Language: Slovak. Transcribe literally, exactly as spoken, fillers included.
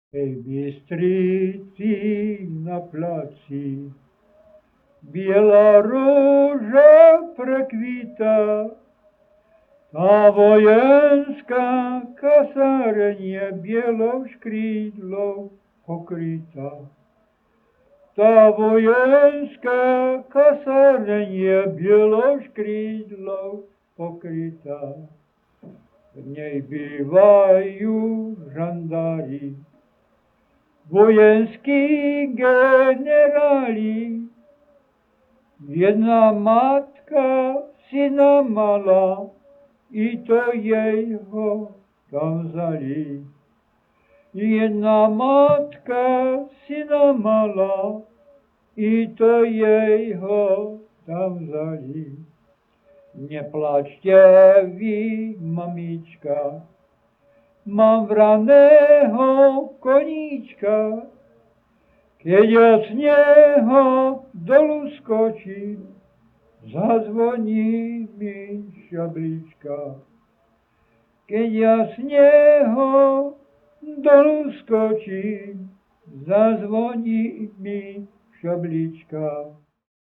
Hej, Bystrici na placi, biela róža prekvita, tá vojenská kasárenie bielou škrídlou pokrytá. Tá vojenská kasárenie bielou škrídlou pokrytá. V nej bývajú žandári, vojenskí generáli. Jedna matka syna mala, i to jej ho tam vzali. Jedna matka syna mala, i to jej ho tam vzali. Neplačte vy, mamička, mám vraného koníčka, keď ja z neho dolu skočím, zazvoní mi šablička. Keď ja z neho dolu skočím, zazvoní mi šablička.